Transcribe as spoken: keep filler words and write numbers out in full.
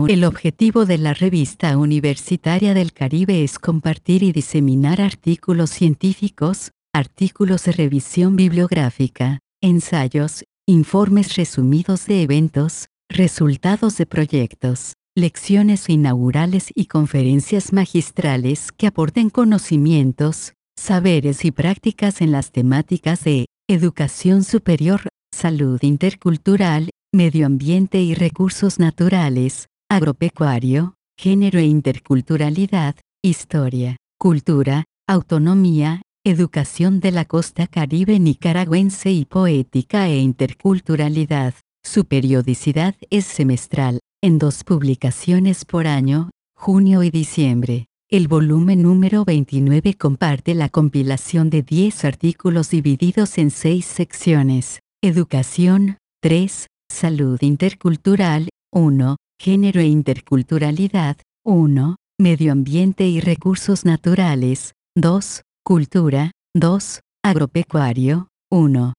El objetivo de la Revista Universitaria del Caribe es compartir y diseminar artículos científicos, artículos de revisión bibliográfica, ensayos, informes resumidos de eventos, resultados de proyectos, lecciones inaugurales y conferencias magistrales que aporten conocimientos, saberes y prácticas en las temáticas de educación superior, salud intercultural, medio ambiente y recursos naturales, agropecuario, género e interculturalidad, historia, cultura, autonomía, educación de la costa caribe nicaragüense y poética e interculturalidad. Su periodicidad es semestral, en dos publicaciones por año, junio y diciembre. El volumen número veintinueve comparte la compilación de diez artículos divididos en seis secciones. Educación, tres, salud intercultural, uno, género e interculturalidad, uno, medio ambiente y recursos naturales, dos, cultura, dos, agropecuario, uno,